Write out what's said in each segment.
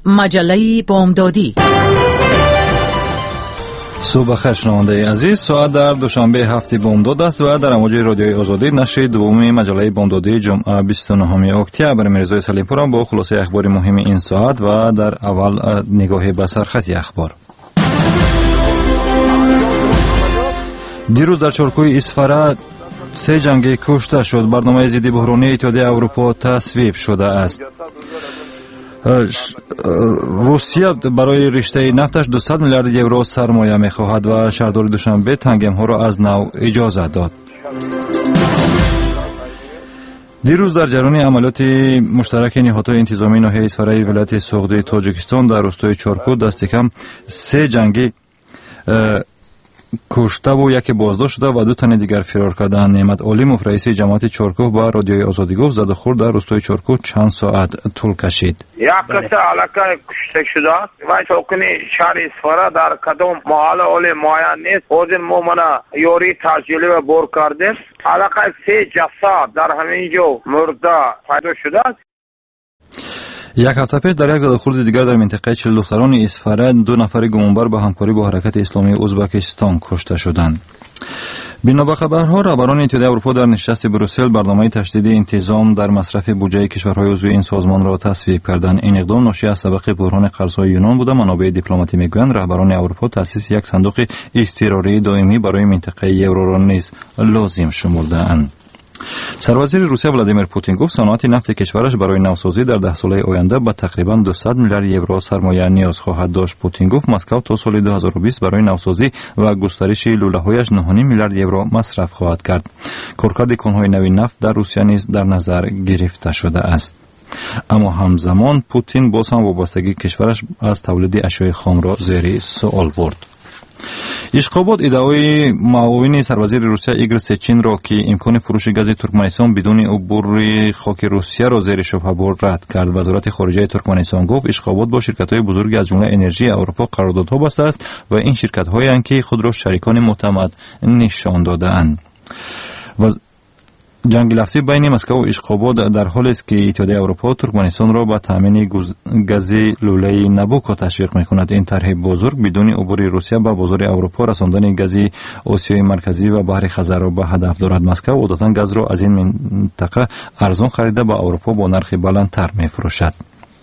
مجله بامدادی. صبح بخیر شنونده عزیز، ساعت در دوشنبه هفته بامداد است و در امواج رادیوی آزادی نشر دوم مجله بامدادی جمعه 29 اکتبر میرزای سلیمپور با خلاصه اخبار مهم این ساعت و در اول نگاه به سرخط اخبار. دیروز در چارکوی اسفره 3 جنگی کشته شد. برنامه ضد بحرانی اتحادیه اروپا تصویب شده است. روسیه برای رشته نفتش 200 میلیارد یورو سرمایه می‌خواهد و شهردار دوشنبه تنگم‌ها را از نو اجازه داد. دیروز در جریان عملیات مشترک نهادهای انتظامی ناحیه اسفره ولایت سوغدی تاجیکستان در روستای چارکو دست کم 3 جنگی کشته و یکی بازداشت شده و 2 تن دیگر فرار کردند. نعمت علیموف رئیس جماعت چارکو با رادیوی آزادی گفت زد و خورد در روستای چارکو چند ساعت طول کشید. یک کس علاقه کشته شده است و ساکن شهر اسفره در کدام محل علی معین نیست. حاضر مومنه یاری تسجیلی و بر کرده. علاقه 3 جسد در همینجا مرده پیدا شده است. یک هفته پیش در یک زدخورد دیگر در منطقه 40 دختران اسفره 2 نفر گمانبر به همکاری با حرکت اسلامی ازبکستان کشته شدند. بنا به خبرها رهبران اتحادیه اروپا در نشست بروسل برنامه تشدید انتظام در مصرف بودجه کشورهای عضو این سازمان را تصویب کردند. این اقدام ناشی از سبق بحران قرضهای یونان بوده. منابع دیپلماتی میگویند رهبران اروپا تأسیس یک صندوق اضطراری دائمی برای منطقه یورو را نیز لازم شمرده‌اند. سروزیر روسیه ولادیمیر پوتین گفت صنعت نفت کشورش برای نوسازی در 10 ساله آینده به تقریبا 200 میلیارد یورو سرمایه نیاز خواهد داشت. پوتین گفت مسکو تا سال 2020 برای نوسازی و گسترش لوله‌هایش 9.5 میلیارد یورو مصرف خواهد کرد. کارکرد کان‌های نوی نفت در روسیه نیز در نظر گرفته شده است. اما همزمان پوتین باز هم وابستگی کشورش از تولید اشیاء خام را زیر سوال برد. اشقابات ادعای معاون سروزیر روسیه ایگور سچین را که امکان فروش گاز ترکمنستان بدون عبور خاک روسیه را زیر شبهه برد رد کرد. وزارت خارجه ترکمنستان گفت اشقابات با شرکت‌های بزرگی از جمله انرژی اروپا قراردادها بسته است و این شرکت‌هایی که خود را شریکان معتمد نشان داده‌اند. جنگ لفظی بین مسکو و اشقابات در حالی است که اتحادیه اروپا ترکمنستان را به تامین گاز لوله نابوکو تشویق می‌کند. این طرح بزرگ بدون عبور روسیه به بازار اروپا رساندن گاز آسیای مرکزی و بحر خزر را به هدف دارد. مسکو عادتاً گاز را از این منطقه ارزان خریده به اروپا با نرخ بلندتر می‌فروشد.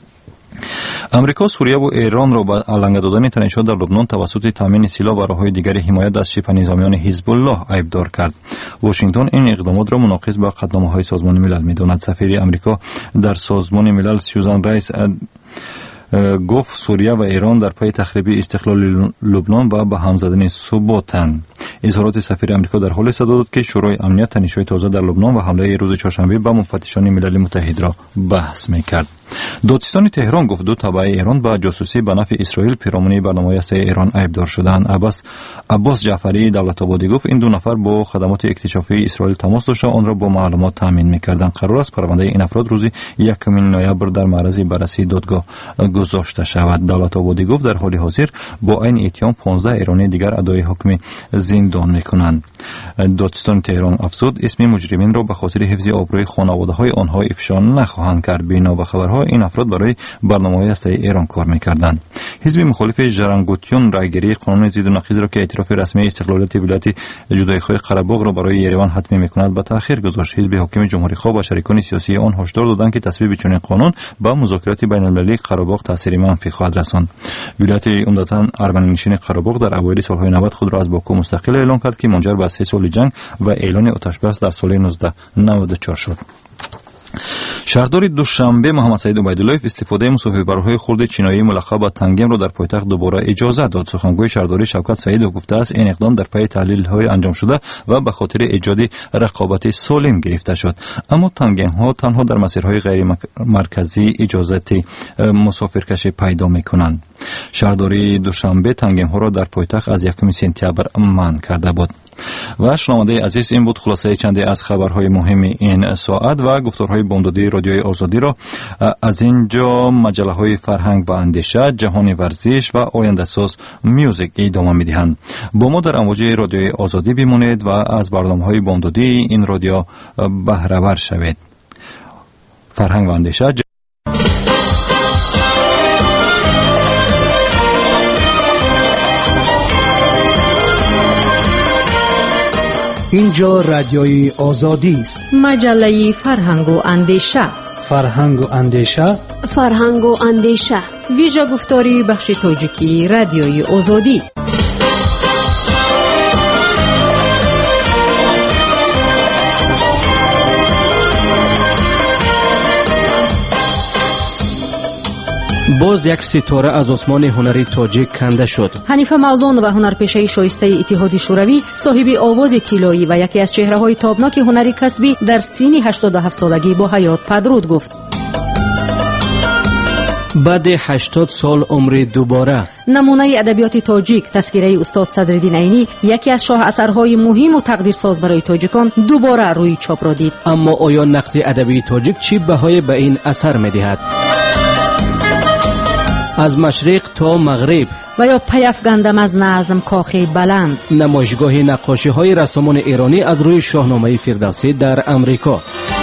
امریکا سوریه و ایران را به علنگ دادن تنش‌ها در لبنان توسط تامین سلاح و راه‌های دیگر حمایت از شبه نظامیان حزب الله عیبدار کرد. واشنگتن این اقدامات را مناقض با قطعنامه‌های سازمان ملل می‌داند. سفیر امریکا در سازمان ملل سوزان رایس گفت سوریه و ایران در پی تخریب استقلال لبنان و به هم زدن ثباتند. اظهارات سفیر امریکا در حالی صدا داد که شورای امنیت تنش‌های تازه در لبنان و حمله روز چهارشنبه به مفتشان ملل متحد را بحث می‌کرد. دادستان تهران گفت 2 تبع ایران با جاسوسی به نفع اسرائیل پیرامون برنامه است ایران عیبدار شدند. عباس جعفری دولت‌آبادی گفت این 2 نفر با خدمات اکتشافی اسرائیل تماس داشته آن را با معلومات تامین می‌کردند. قرار است پرونده این افراد روز 1 نوامبر در معرض بررسی دادگاه گذاشته شود. دولت‌آبادی گفت در حال حاضر با این اتهام 15 ایرانی دیگر ادای حکم زندان می‌کنند. دادستان تهران افزود اسم مجرمین را به خاطر حفظ آبروی خانواده‌های آنها افشا نخواهند کرد. بنا به خبرها این افراد برای برنامه‌های هسته‌ای ایران کار می‌کردند. حزب مخالف جرانگوتیون رایگیری قانون ضد و نقیض را که اعتراف رسمی استقلالیت ولایت جدایی‌خواه قره‌باغ را برای یریوان حتمی می‌کند به تأخیر گذاشت. حزب حاکم جمهوری‌خواه و شریکان سیاسی آن هشدار دادند که تصویب چنین قانون با مذاکرات بین‌المللی قره‌باغ تأثیر منفی خواهد رساند. ولایت عمدتاً ارمنی‌نشین قره‌باغ در اوایل سال‌های 90 خود را از باکو مستقل اعلام کرد که منجر به 3 سال جنگ و اعلان آتش بس در سال 1994 شد. شهردار دوشنبه محمد سعید عبیدالله استفاده مسافربرهای خرد چینایی ملقب به تنگم را در پایتخت دوباره اجازه داد. سخنگوی شهرداری شوکت سعید گفته است این اقدام در پی تحلیل‌های انجام شده و به خاطر ایجاد رقابت سالم گرفته شد. اما تنگم‌ها تنها در مسیرهای غیر مرکزی اجازه مسافرکشی پیدا می‌کنند. شهرداری دوشنبه تنگم‌ها را در پایتخت از 1 سپتامبر منع کرده بود. و شنونده عزیز این بود خلاصه چندی از خبرهای مهم این ساعت و گفتارهای بامدادی رادیوی آزادی را از اینجا مجله های فرهنگ و اندیشه، جهان ورزش و آینده ساز میوزیک ادامه میدهند. با ما در امواج رادیوی آزادی بمانید و از برنامه‌های بامدادی این رادیو بهره ور شوید. فرهنگ و اندیشه اینجا رادیوی آزادی است. مجله فرهنگ و اندیشه. فرهنگ و اندیشه. فرهنگ و اندیشه. ویژه گفتاری بخش تاجیکی رادیوی آزادی. باز یک ستاره از آسمان هنری تاجیک کنده شد. حنیفه مولان و هنرپیشه شایسته اتحاد شوروی، صاحب آواز طلایی و یکی از چهره‌های تابناک هنری کسبی، در سن 87 سالگی با حیات پدرود گفت. بعد 80 سال عمر دوباره. نمونه ادبیات تاجیک تذکره استاد صدرالدین عینی، یکی از شاه اثرهای مهم و تقدیرساز برای تاجیکان، دوباره روی چاپ را دید. اما آیا نقد ادبی تاجیک چی بهای به این اثر می‌دهد؟ از مشرق تا مغرب و یا پیافگندم از نظم کاخ بلند، نمایشگاه نقاشی های رسامان ایرانی از روی شاهنامه فردوسی در امریکا.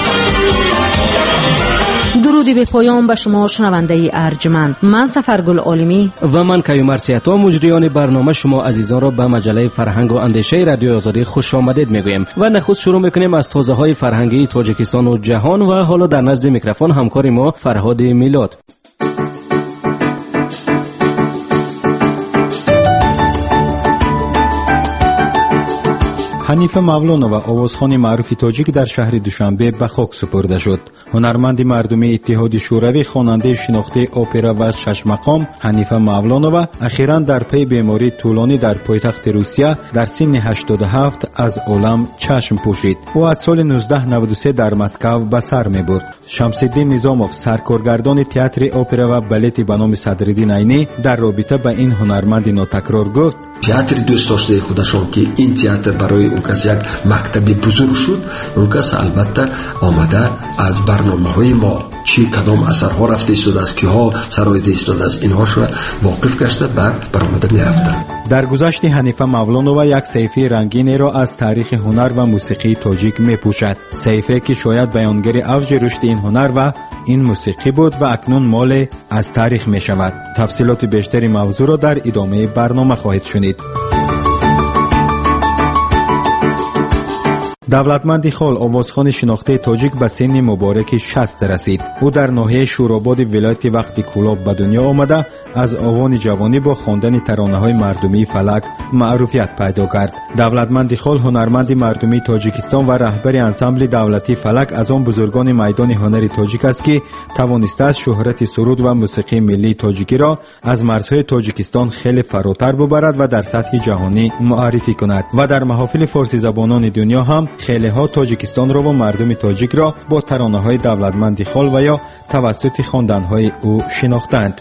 درودی به پایان به شما شنونده ارجمند. من سفرگل عالمی و من کیومرث سیاتا، مجریان برنامه، شما عزیزان را به مجله فرهنگ و اندیشه رادیو آزادی خوش آمدید میگوییم و نخست شروع میکنیم از تازه های فرهنگی تاجیکستان و جهان و حالا در نزد میکروفون همکار ما فرهاد میلاد. حنیفه مولانووا آوازخوان معروف تاجیک در شهر دوشنبه به خاک سپرده شد. هنرمند مردمی اتحاد شوروی، خواننده شناخته اپرا و شش مقام حنیفه مولانووا اخیراً در پی بیماری طولانی در پایتخت روسیه در سن 87 از عالم چشم پوشید. او از سال 1993 در مسکو به سر می‌برد. شمس‌الدین نظاموف، سرکارگردان تئاتر اپرا و بالت به نام صدرالدین عینی، در رابطه با این هنرمند ناتکرار گفت: театр دوست داشته خودشون که این تئاتر برای اون کس یک مکتب بزرگ شد. اون کس البته آمده از برنامه‌های ما چی کدام اثرها رفته ایستاده است، که ها سرایده ایستاده است، اینهاش را واقف گشته بعد برآمده میرفته. در گذشت حنیفه مولانووا یک صحیفه رنگینی را از تاریخ هنر و موسیقی تاجیک میپوشد. صحیفه که شاید بیانگر اوج رشد این هنر و این موسیقی بود و اکنون مال از تاریخ می شود. تفصیلات بیشتری موضوع را در ادامه برنامه خواهید شنید. دولتمند خال، آوازخوان شناخته تاجیک، به سن مبارک 60 رسید. او در ناحیه شوراباد ولایت وقتی کولاب به دنیا آمده از آوان جوانی با خواندن ترانه‌های مردمی فلک معروفیت پیدا کرد. دولتمند خال هنرمند مردمی تاجیکستان و رهبر انسامبل دولتی فلک از آن بزرگان میدان هنر تاجیک است که توانسته است شهرت سرود و موسیقی ملی تاجیکی را از مرزهای تاجیکستان خیلی فراتر ببرد و در سطح جهانی معرفی کند و در محافل فارسی زبانان دنیا هم خیلی ها تاجیکستان را و مردم تاجیک را با ترانه های دولتمند خال و یا توسط خواندن های او شناختند.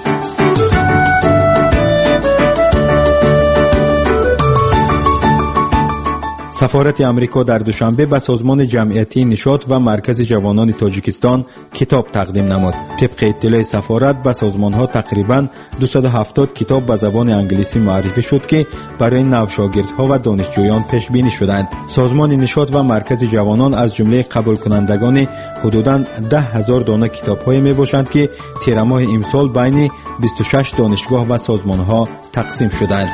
سفارت امریکا در دوشنبه به سازمان جمعیتی نشاط و مرکز جوانان تاجیکستان کتاب تقدیم نمود. طبق اطلاع سفارت به سازمان‌ها تقریباً 270 کتاب به زبان انگلیسی معرفی شد که برای نوشاگردها و دانشجویان پیش بینی شدند. سازمان نشاط و مرکز جوانان از جمله قبول کنندگان حدوداً 10,000 دانه کتاب‌های میباشند که تیر ماه امسال بین 26 دانشگاه و سازمان‌ها تقسیم شدند.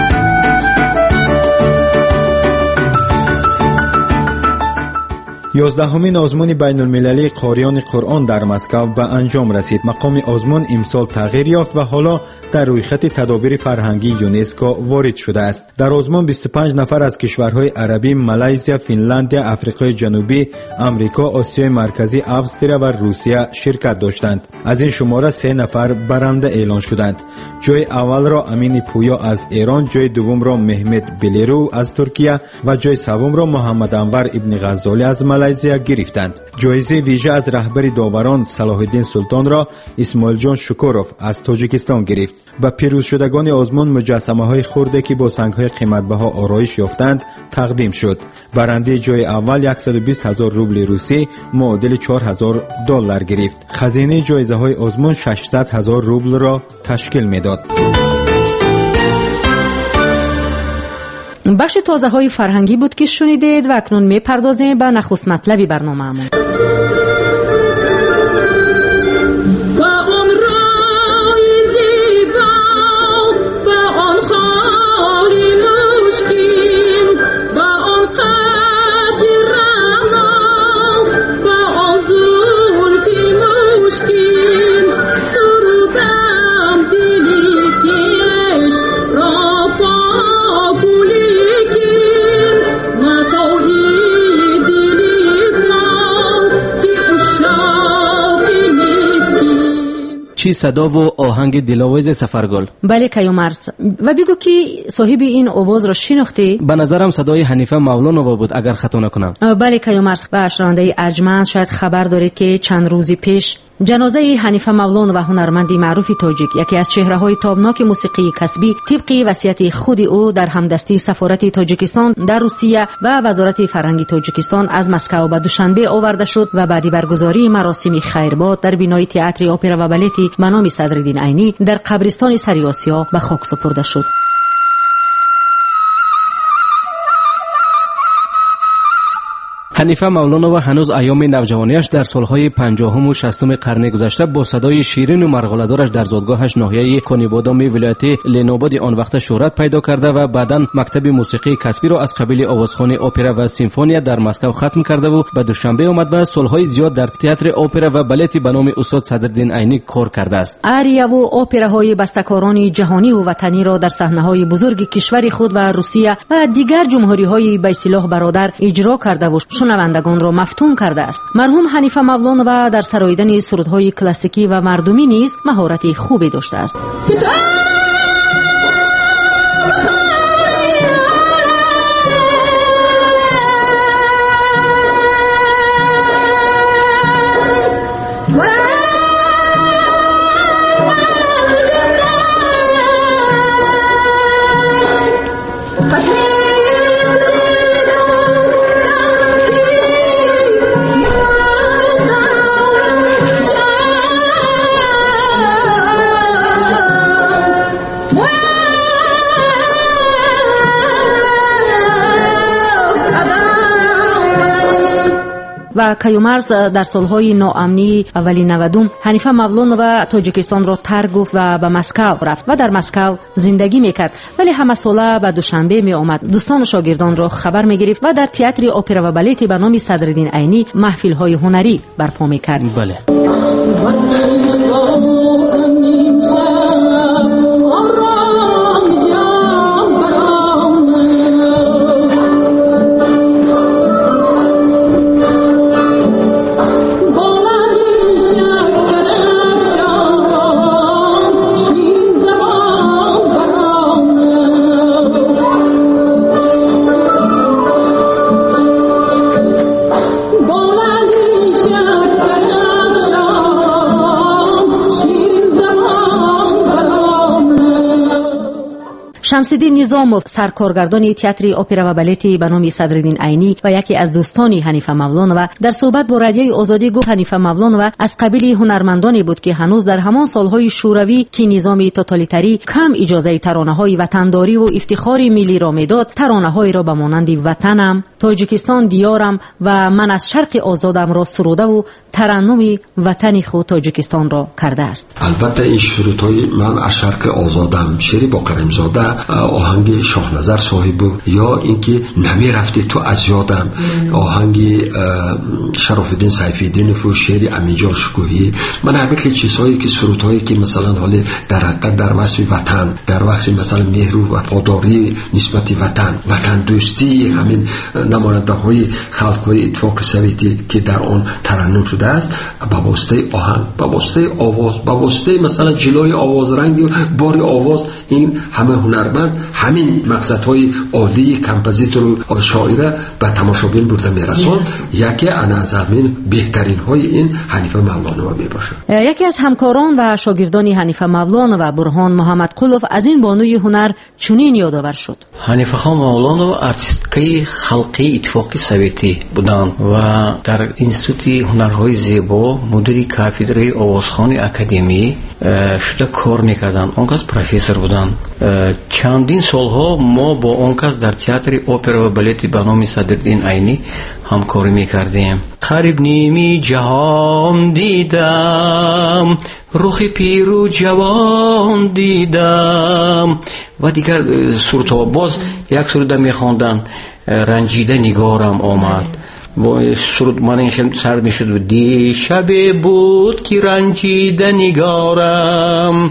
11مین آزمون بین المللی قاریان قرآن در مسکو به انجام رسید. مقام آزمون امسال تغییر یافت و حالا در رویخط تدابیر فرهنگی یونسکو وارد شده است. در آزمون 25 نفر از کشورهای عربی، مالزی، فنلاندی، آفریقای جنوبی، آمریکا، آسیای مرکزی، استرالیا و روسیه شرکت داشتند. از این شماره 3 نفر برنده اعلان شدند. جای اول را امین پویا از ایران، جای دوم را محمد بلیرو از ترکیه و جای سوم را محمد انور ابن غزالی از مالزی گرفتند. جایزه ویژه از رهبر داوران صلاح الدین سلطان را اسماعیل جان شکوروف از تاجیکستان گرفت. به پیروز شدگان آزمون مجسمه های خرده که با سنگ های قیمتبها آرایش یافتند تقدیم شد. برنده جای اول 120,000 روبل روسی معادل $4,000 گرفت. خزینه جایزه های آزمون 600,000 روبل را تشکیل میداد. بخش تازه های فرهنگی بود که شنیدید و اکنون میپردازیم به نخست مطلبی برنامه‌مون. پیشی صدا و آهنگ دلاویز سفرگل. بله کیومرث، و بگو که صاحب این آواز را شناختی؟ به نظرم صدای حنیفه مولانووا بود اگر خطا نکنم. بله کیومرث، و شنونده ارجمند شاید خبر دارید که چند روزی پیش جنازه حنیفه مولانووا هنرمندی معروف تاجیک، یکی از چهره‌های تابناک موسیقی کسبی، طبق وصیت خود او در همدستی سفارت تاجیکستان در روسیه و وزارت فرهنگ تاجیکستان از مسکو به دوشنبه آورده شد و بعد برگزاری مراسم خیرباد در بینای تئاتر اپرا و بالتی به نام صدرالدین عینی در قبرستان سری آسیا به خاک سپرده شد. حنیفه مولانووا هنوز ایام نوجوانیش در سالهای 50 و 60 قرن گذشته با صدای شیرین و مرغله‌دارش در زادگاهش ناحیه کنیبادام ولایت لنوباد آن وقت شهرت پیدا کرده و بعداً مکتب موسیقی کسبی را از قبیل آوازخوانی اپرا و سیمفونیا در مسکو ختم کرده و به دوشنبه آمد و سالهای زیاد در تئاتر اپرا و بالت به نام استاد صدرالدین عینی کار کرده است. آریا و اپراهای بسته‌کاران جهانی و وطنی را در صحنه‌های بزرگ کشور خود و روسیه و دیگر جمهوری‌های بی‌سلاح برادر اجرا کرده و شنوندگان را مفتون کرده است. مرحوم حنیفه مولانووا در سراییدن سرودهای کلاسیکی و مردمی نیز مهارت خوبی داشته است. و کیومرث در سالهای ناامنی اولی 90 حنیفه مولانووا تاجیکستان را ترک گفت و به مسکو رفت و در مسکو زندگی میکرد، ولی همه ساله به دوشنبه می آمد، دوستان و شاگردان را خبر میگرفت و در تئاتر اپرا و بالت به نام صدرالدین عینی محفل های هنری برپا میکرد. بله. شمس‌الدین نظاموف سرکارگردان تئاتر اپرا و بالت به نام صدرالدین عینی و یکی از دوستان حنیفه مولانووا در صحبت با رادیوی آزادی گفت حنیفه مولانووا از قبیل هنرمندانی بود که هنوز در همان سالهای شوروی که نظام توتالیتری کم اجازه ترانه‌های وطنداری و افتخار ملی را میداد، ترانه‌هایی را به مانند وطنم، تاجیکستان دیارم و من از شرق آزادم را سروده و ترنم وطن خود تاجیکستان را کرده است. البته این شروط‌های من از شرق آزادم، شعر با کرمزاده، آهنگ شاه نظر صاحب یا اینکه نمی رفتی تو از یادم، آهنگ شرف الدین سیف الدین و شعر امینجان شکوهی، من همه چیزهایی که سرودهایی که مثلا حال در حقیقت در وصف وطن، در وقت مثلا مهر و وفاداری نسبت وطن دوستی، همین نماینده های خلق های اتفاق سویتی که در آن ترنم شده است، با واسطه آهنگ، با واسطه آواز، با واسطه مثلا جلوی آواز رنگ و بار آواز، این همه هنرمند همین مقصدهای عالی کمپوزیتور و شاعر به تماشابین برده میرسون. یکی از همین بهترین های این حنیفه مولانووا میباشه. یکی از همکاران و شاگردان حنیفه مولانووا برهان محمد قلوف از این بانوی هنر چنین یادآور شد. حنیفه خان مولانووا ارتیستکای خلقی اتفاقی سویتی بودند و در اینستیتوت هنرهای زیبا مدیر کافدره آوازخوانی اکادمی شده کار میکردند. آنکس پروفسور بودند. چندین سالها ما با آنکس در تئاتر اپرا و بالت به نام صدرالدین عینی همکاری میکردیم. قریب نیمی جهان دیدم، رخ پیر و جوان دیدم و دیگر سرودها. باز یک سرود میخواندن، رنجیده نگارم آمد. با سرود من این سر میشد و دیشب بود که رنجیده نگارم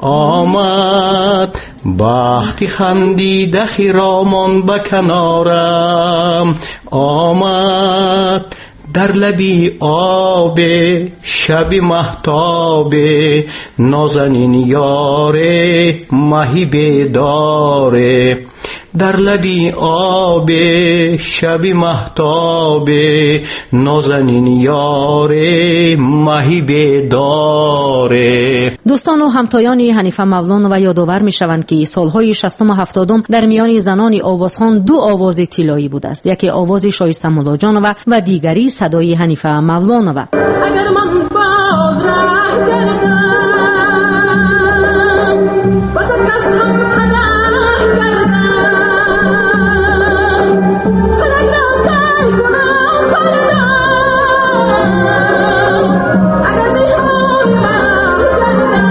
آمد، بختی خندیده خیرامان به کنارم آمد، در لبی آب شب مهتاب نازنین یار ماهی بیداره در لبی آب شب مهتاب نازنین یار ماهی بیداره. دوستان و همتایان حنیفه مولان و یادآور می شوند که سالهای 60 و 70 در میان زنان آوازخوان دو آواز طلایی بوده است، یکی آواز شایسته ملاجانова و دیگری صدای حنیفه مولانova. اگر من باز رنگ کردم واسه کس هم خدای کردم فلک را تای کنم فردم اگر میخوای من کردم.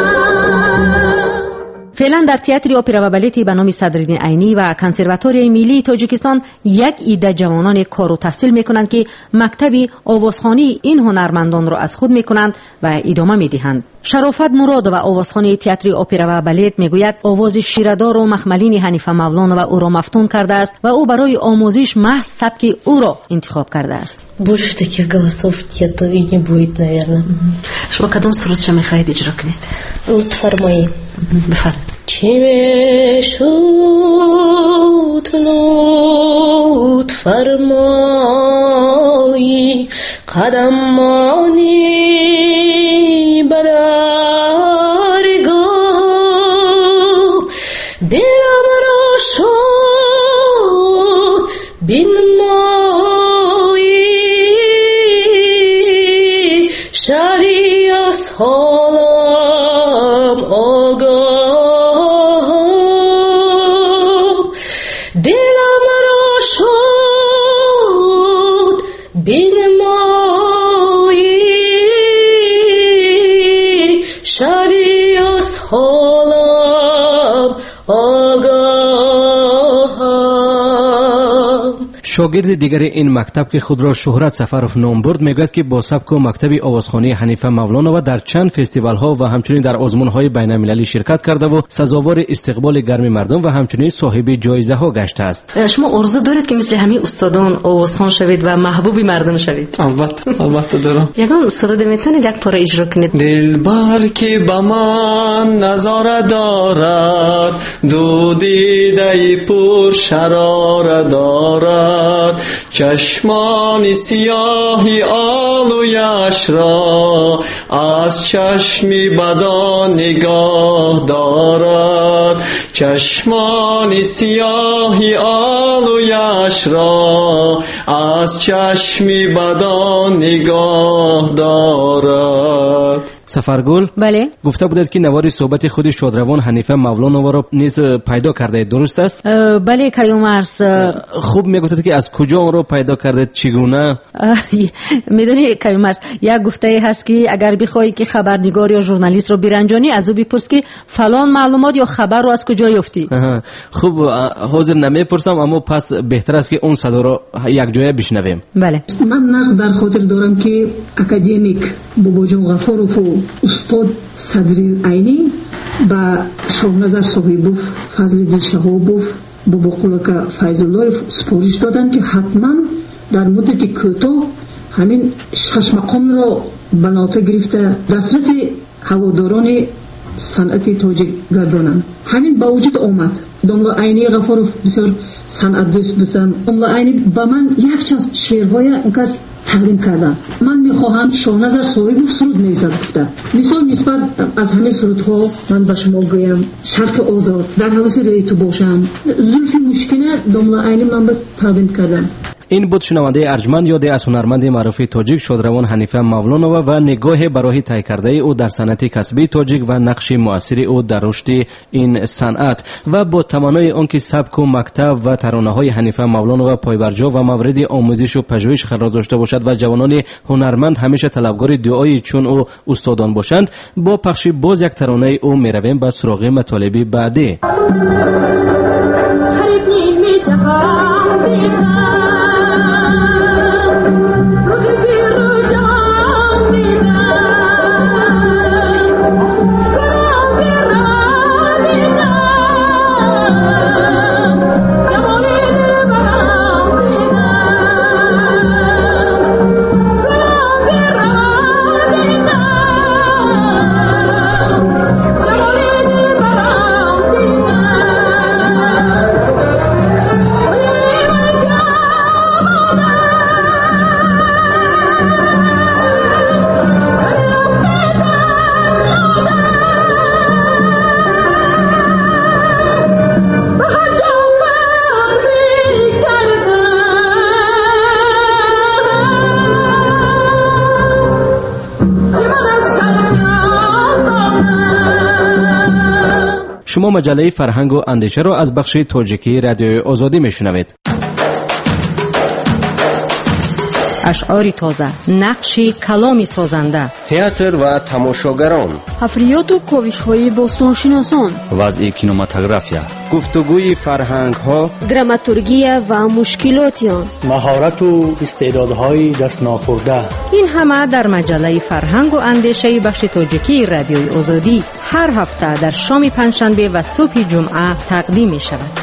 فعلا در تئاتر اپرا و بالتی به نام صدرالدین عینی و کنسرواتوری ملی تاجیکستان یک عده جوانان کار و تحصیل میکنند که مکتب آوازخوانی این هنرمندان را از خود میکنند و ادامه میدهند. شرافت مراد و آوازخوانی تئاتر اپرا و بالت میگوید آواز شیردار و مخملین حنیفه مولانova او را مفتون کرده است و او برای آموزش محض سبک او را انتخاب کرده است. Больше таких голосов нет и не будет, наверное. شما کدام سرودش میخواهید اجرا کنید؟ Лутфармаи. بفرمایید. چه شد لطفرمایی قدمانی بدرگاه دلم را شد بنمایی شهری از حالم آگاه دلم را شد بنمایی شهری از حالم آگاه. شاگرد دیگر این مکتب که خود را شهرت سفرов نام برد میگوید که با سبک و مکتب آوازخوانی حنیفه مولانova در چند فستیوال ها و همچنین در آزمون های بین المللی شرکت کرده و سزاوار استقبال گرم مردم و همچنین صاحب جایزه ها گشته است. شما آرزو دارید که مثل همین استادان آوازخوان شوید و محبوب مردم شوید؟ البته دارم. یگان سرود میتونید یک پاره اجرا کنید؟ دلبر که به من نظاره دارد دو دیده پر شراره دارد چشمان سیاهی آلویش را از چشمی بدان نگاه دارد چشمان سیاهی آلویش را از چشمی بدان نگاه دارد. سفرگل بله گفته بودید که نوار صحبت خود شادروان حنیفه مولانova را نیز پیدا کرده، درست است؟ بله کیومرث. خوب میگفتید که از کجا اون را پیدا کردید، چگونه؟ میدونی کیومرث یک گفته هست که اگر بخوای که خبرنگار یا ژورنالیست رو برنجانی از او بپرس که فلان معلومات یا خبر رو از کجا یافتی. خوب حاضر نمیپرسم اما پس بهتر است که اون صدا رو یک جای بشنویم. بله من نقد در خاطر دارم که اکادمیک باباجان غفارов و استاد صدرالدین عینی با شاهنظر صاحبوف فضلالدین شهابوف بابا قلک فیض‌الله سپارش دادن که حتما در مدت کوتاه همین شش مقام را بناته گرفته دسترس هواداران صنعت تاجیک گردانند. همین با وجود آمد داملا عینی غفارov بسیار صنعت دوست بودن. داملا عینی با من یک چند شعرهای انکس تقدیم کردن. من میخواهم شاهنظر صاحب سرود میزد گفته مثال نسبت از همه سرودها من به شما گویم شرق آزاد در حواس روی تو باشم زلفی مشکینه داملا عینی من به تقدیم کردم. این بود شنونده ارجمند یاد از هنرمند معروف تاجیک شادروان حنیفه مولانova و نگاه برای طی کرده او در صنعت کسبی تاجیک و نقش مؤثر او در رشد این صنعت و با تمنای آنکه سبک و مکتب و ترانه‌های حنیفه مولانova پایبرجا و مورد آموزش و پژوهش قرار داشته باشد و جوانان هنرمند همیشه طلبکار دعای چون او استادان باشند. با پخش باز یک ترانه او میرویم به سراغ مطالب بعدی. شما مجله فرهنگ و اندیشه را از بخش تاجیکی رادیوی آزادی میشنوید. اشعار تازه، نقش کلامی سازنده، تئاتر و تماشاگران، حفریات و کاوش‌های باستانشناسان، وضع کینماتوگرافیا، گفتگوی فرهنگ ها، دراماتورگی و مشکلات آن، مهارت و استعدادهای دست ناخورده. این همه در مجله فرهنگ و اندیشه بخش تاجیکی رادیوی آزادی هر هفته در شام پنجشنبه و صبح جمعه تقدیم می شود.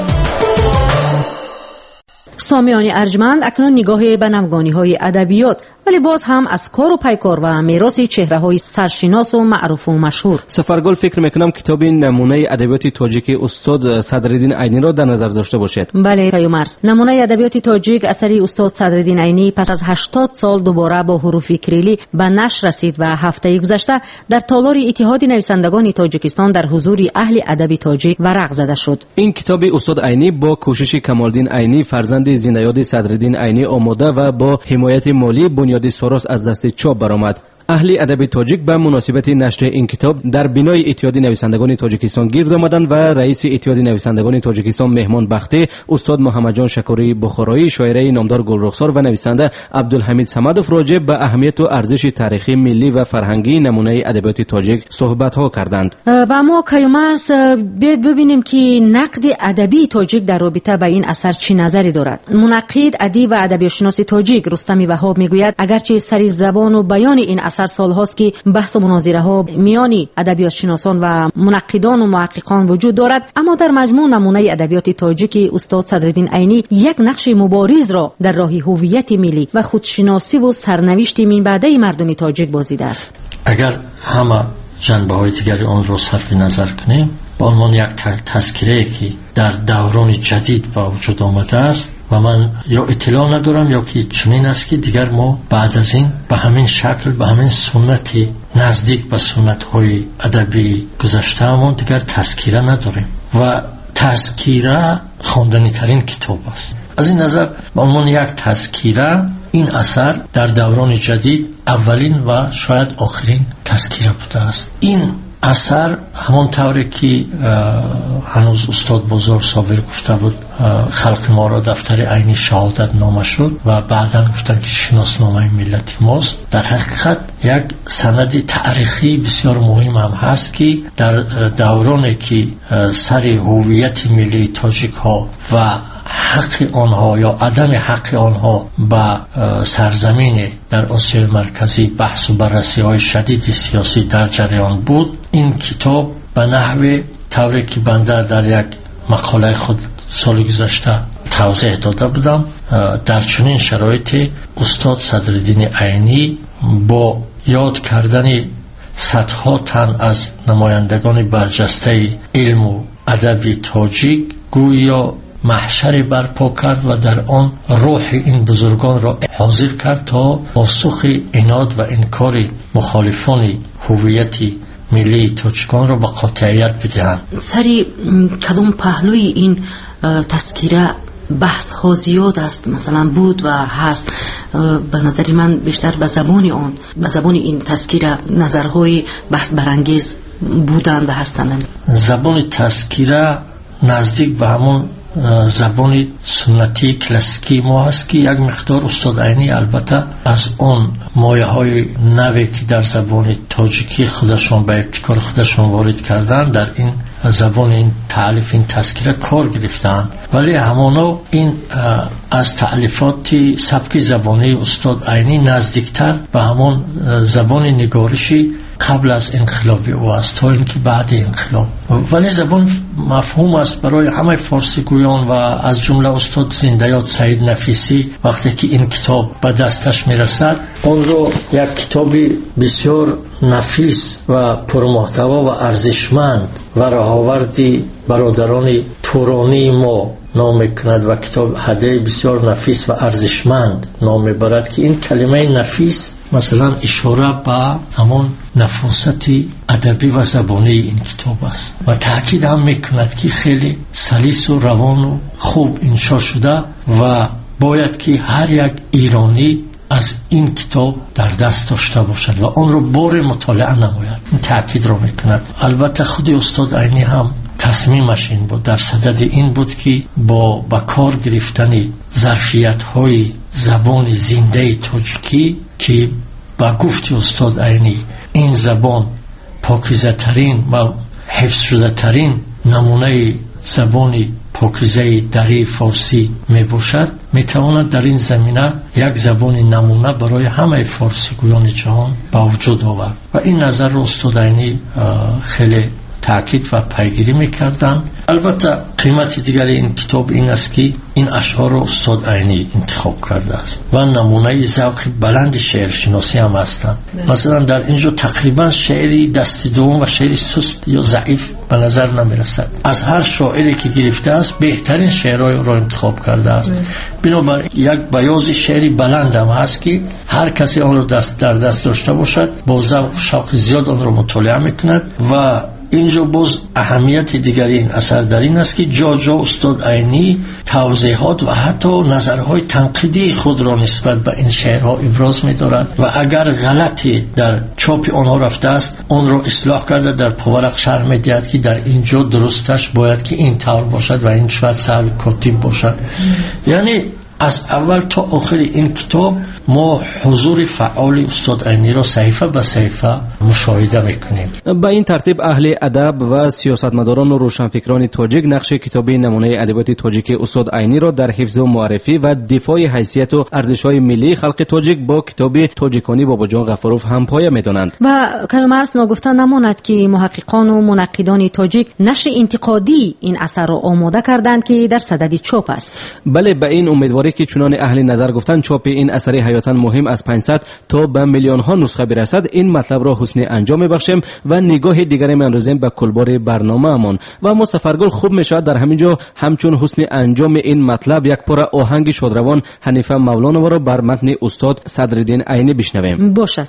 سامیان ارجمند اکنون نگاه به نوگانی‌های ادبیات، ولی باز هم از کار و پیکار و میراث چهره‌های سرشناس و معروف و مشهور. سفرگل فکر میکنم کتاب نمونه ادبیات تاجیک استاد صدرالدین عینی را در نظر داشته باشید. بله تایومرس، نمونه ادبیات تاجیک اثری استاد صدرالدین عینی پس از 80 سال دوباره با حروف کریلی به نشر رسید و هفته گذشته در تالار اتحاد نویسندگان تاجیکستان در حضور اهل ادب تاجیک ورق زده شد. این کتاب استاد عینی با کوشش کمالدین عینی فرزند زنده‌یاد صدرالدین عینی آماده و با حمایت مالی بنیاد سوروس از دست چاپ برآمد. اهل ادب تاجیک به مناسبت نشر این کتاب در بینای اتحاد نویسندگان تاجیکستان گرد آمدند و رئیس اتحاد نویسندگان تاجیکستان مهمان بختی استاد محمد جان شکوری بخارایی، شاعره نامدار گلرخسار و نویسنده عبدالحمید صمدوف راجع به اهمیت و ارزش تاریخی ملی و فرهنگی نمونه ادبیات تاجیک صحبت ها کردند. و ما کیومرس ببینیم که نقد ادبی تاجیک در رابطه با این اثر چی نظری دارد. منقد ادبی و ادبیاتشناس تاجیک رستم وهاب میگوید اگرچه سری زبان و بیان این اثر سال هاست که بحث و مناظره ها میان ادبیات شناسان و منقدان و محققان وجود دارد، اما در مجموع نمونه ادبیات تاجیک استاد صدرالدین عینی یک نقش مبارز را در راه هویت ملی و خودشناسی و سرنوشت منبعده مردم تاجیک بازیده است. اگر همه جنبه‌های دیگری آن را صرف نظر کنیم، با عنوان یک تذکره که در دوران جدید با وجود آمده است و من یا اطلاع ندارم یا که چنین است که دیگر ما بعد از این به همین شکل به همین سنتی نزدیک به سنت‌های ادبی گذشته‌مون دیگر تذکره نداریم و تذکره خواندنی ترین کتاب است. از این نظر به عنوان یک تذکره این اثر در دوران جدید اولین و شاید آخرین تذکره بوده است. این اثر همون طوری که هنوز استاد بزرگ صابر گفته بود خلق ما را دفتر عینی شهادت نامه شد و بعداً گفتن که شناسنامه ملت ماست، در حقیقت یک سند تاریخی بسیار مهم هم هست که در دورانی که سر هویت ملی تاجیک ها و حق آنها یا عدم حق آنها به سرزمین در آسیای مرکزی بحث و بررسی های شدید سیاسی در جریان بود، این کتاب به نحو طوری که بنده در یک مقاله خود سال گذشته توضیح داده بودم، در چنین شرایطی استاد صدرالدین عینی با یاد کردن صدها تن از نمایندگان برجسته علم و ادب تاجیک گویا محشر برپا کرد و در آن روح این بزرگان را حاضر کرد تا پاسخ عناد و انکار مخالفان هویت ملی تاجیکان را به قاطعیت بدهند. سری کدام پهلوی این تذکره بحث ها زیاد است، مثلا بود و هست. به نظر من بیشتر به زبان این تذکره نظرهای بحث برانگیز بودند و هستند. زبان تذکره نزدیک به همون زبان سنتی کلاسیکی ما هست که یک مقدار استاد عینی البته از اون مایه های نوی که در زبان تاجیکی خودشون به ابتکار خودشون وارد کردن در این زبان این تعلیف این تذکره کار گرفتن، ولی همانا این از تعلیفات سبک زبانی استاد عینی نزدیکتر به همون زبان نگارشی قبل از انقلاب او است تا اینکه بعد انقلاب، ولی زبان مفهوم است برای همه فارسی گویان و از جمله استاد زنده‌یاد سعید نفیسی. وقتی که این کتاب به دستش میرسد اون رو یک کتاب بسیار نفیس و پرمحتوا و ارزشمند و راهآوردی برادران تورانی ما نام کند و کتاب هدیه بسیار نفیس و ارزشمند نام برد که این کلمه نفیس مثلا اشاره به همون نفاست ادبی و زبانی این کتاب است و تأکید هم میکند که خیلی سلیس و روان و خوب انشا شده و باید که هر یک ایرانی از این کتاب در دست داشته باشد و آن رو بار مطالعه نماید. این تأکید رو میکند. البته خود استاد عینی هم تصمیمش این بود، در صدد این بود که با کار گرفتن ظرفیت‌های زبان زنده تاجیکی که با گفت استاد عینی این زبان پاکیزه ترین و حفظ شده ترین نمونه زبان پاکیزه دری فارسی می باشد، می تواند در این زمینه یک زبان نمونه برای همه فارسی گویان جهان با وجود آورد و این نظر را استاد عینی خیلی تأکید و پیگیری میکردن. البته قیمت دیگر این کتاب این است که این اشعار را استاد عینی انتخاب کرده است و نمونه ذوق بلند شعر شناسی هم هستند. مثلا در اینجا تقریبا شعری دست دوم و شعری سست یا ضعیف به نظر نمیرسد. از هر شاعری که گرفته است بهترین شعرهای را انتخاب کرده است. بنابراین یک بیاض شعری بلند هم هست که هر کسی آن را در دست داشته باشد با ذوق و شوق زیاد آن را مطالعه میکند. و اینجا باز اهمیت دیگری این اثر در این است که جا جا استاد عینی توضیحات و حتی نظرهای تنقیدی خود را نسبت به این شعرها ابراز می دارد و اگر غلطی در چاپ آنها رفته است آن را اصلاح کرده در پاورق شرح می دهد که در اینجا درستش باید که این طور باشد و این شاید سهو کاتب باشد. یعنی از اول تا آخر این کتاب ما حضور فعال استاد عینی را صحیفه به صحیفه مشاهده میکنیم. با این ترتیب اهل ادب و سیاستمداران و روشنفکران تاجیک نقش کتابی نمونه ادبیات تاجیک استاد عینی را در حفظ و معرفی و دفاع حیثیت و ارزش‌های ملی خلق تاجیک با کتاب تاجیکانی بابا جان غفاروف هم پایه میدانند. و کیومرث ناگفته نماند که محققان و منقدان تاجیک نشر انتقادی این اثر را آماده کردند که در صدد چاپ است. بله، به این امیدواری که چنان اهل نظر گفتند چاپ این اثر حیاتاً مهم از 500 تا به میلیون ها نسخه برسد این مطلب را حسن انجام میبخشیم و نگاه دیگری میاندازیم به کلبار برنامه امان و ما سفرگل خوب میشود در همینجا همچون حسن انجام این مطلب یک پاره آهنگ شادروان حنیفه مولانова را بر متن استاد صدرالدین عینی بشنویم. باشد.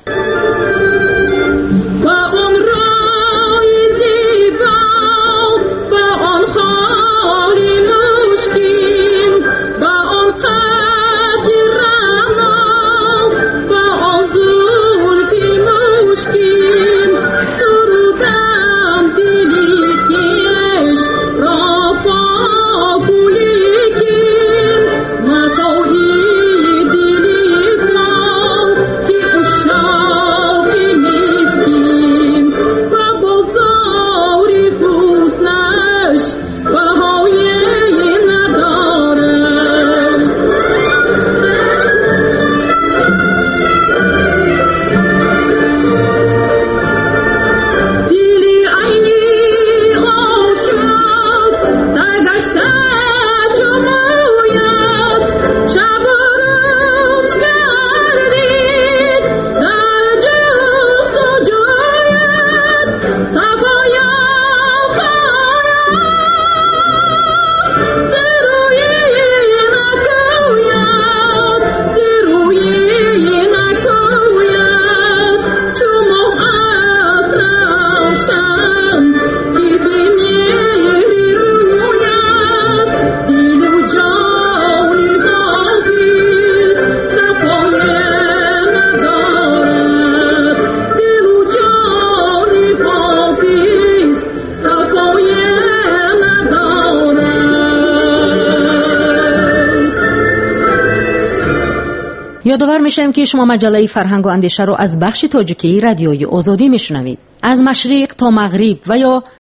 یادآور میشم که شما مجله فرهنگ و اندیشه رو از بخش تاجیکی رادیوی آزادی میشنوید. از مشرق تا مغرب و یا